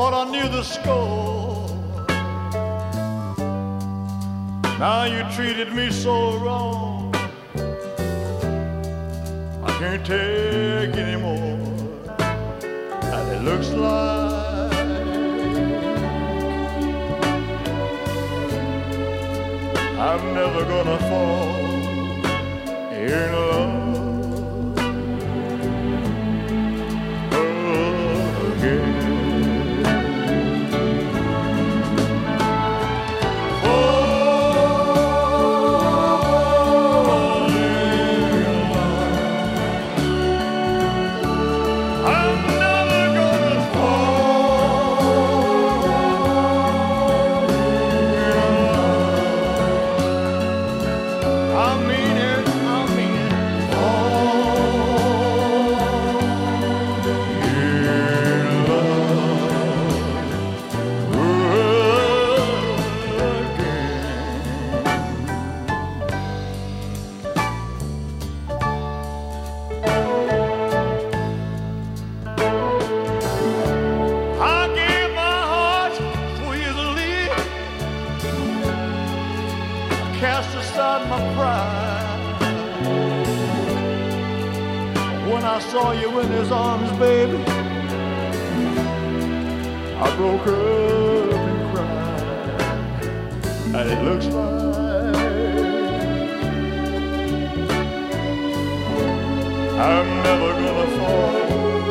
thought I knew the score. Now you treated me so wrong. I can't take anymore. And it looks like I'm never gonna fall in love again. Cast aside my pride when I saw you in his arms, baby. I broke up and cried, and it looks like I'm never gonna fall